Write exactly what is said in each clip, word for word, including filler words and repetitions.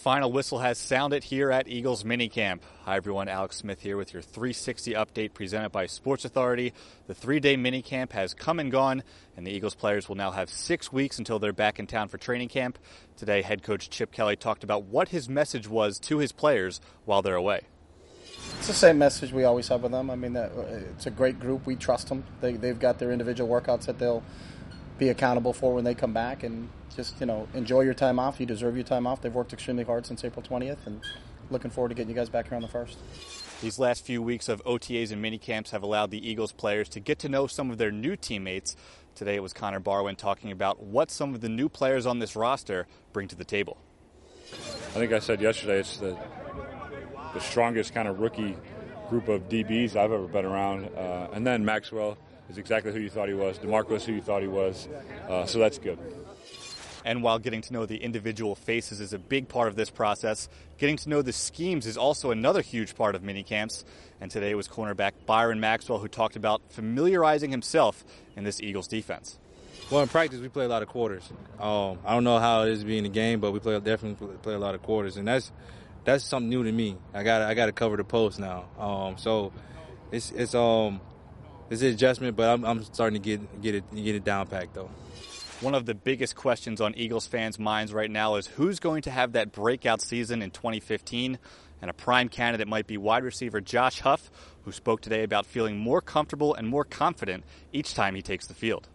final whistle has sounded here at Eagles minicamp. Hi everyone, Alex Smith here with your three sixty update presented by Sports Authority. The three-day minicamp has come and gone, and the Eagles players will now have six weeks until they're back in town for training camp. Today, head coach Chip Kelly talked about what his message was to his players while they're away. It's the same message we always have with them. I mean, it's a great group. We trust them. They, they've got their individual workouts that they'll be accountable for when they come back, and just, you know, enjoy your time off. You deserve your time off. They've worked extremely hard since April twentieth, and looking forward to getting you guys back here on the first. These last few weeks of O T As and minicamps have allowed the Eagles players to get to know some of their new teammates. Today it was Connor Barwin talking about what some of the new players on this roster bring to the table. I think I said yesterday it's the, the strongest kind of rookie group of D Bs I've ever been around. Uh, and then Maxwell is exactly who you thought he was. DeMarcus who you thought he was. Uh, so that's good. And while getting to know the individual faces is a big part of this process, getting to know the schemes is also another huge part of minicamps. And today was cornerback Byron Maxwell who talked about familiarizing himself in this Eagles defense. Well, in practice, we play a lot of quarters. Um, I don't know how it is being in the game, but we play definitely play a lot of quarters, and that's that's something new to me. I got I got to cover the post now, um, so it's it's um it's an adjustment, but I'm, I'm starting to get get it get it down packed though. One of the biggest questions on Eagles fans' minds right now is who's going to have that breakout season in twenty fifteen, and a prime candidate might be wide receiver Josh Huff, who spoke today about feeling more comfortable and more confident each time he takes the field.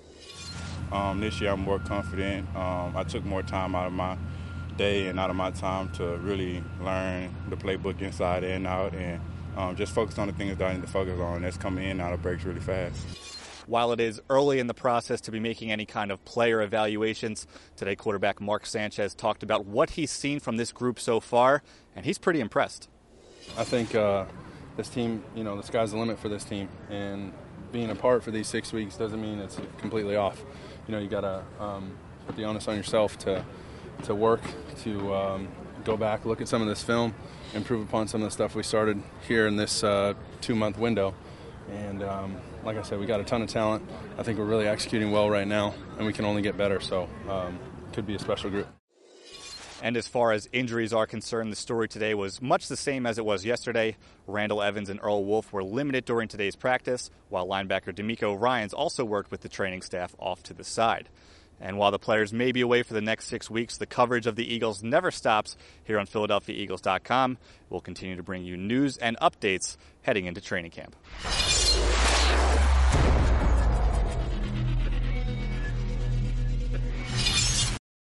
Um, this year I'm more confident. Um, I took more time out of my day and out of my time to really learn the playbook inside and out, and um, just focus on the things that I need to focus on. That's coming in and out of breaks really fast. While it is early in the process to be making any kind of player evaluations, today quarterback Mark Sanchez talked about what he's seen from this group so far, and he's pretty impressed. I think uh, this team, you know, the sky's the limit for this team, and being apart for these six weeks doesn't mean it's completely off. You know, you got to um, put the onus on yourself to to work, to um, go back, look at some of this film, improve upon some of the stuff we started here in this uh, two-month window. And um, like I said, we got a ton of talent. I think we're really executing well right now, and we can only get better. So um, could be a special group. And as far as injuries are concerned, the story today was much the same as it was yesterday. Randall Evans and Earl Wolf were limited during today's practice, while linebacker D'Amico Ryans also worked with the training staff off to the side. And while the players may be away for the next six weeks, the coverage of the Eagles never stops here on Philadelphia Eagles dot com. We'll continue to bring you news and updates heading into training camp.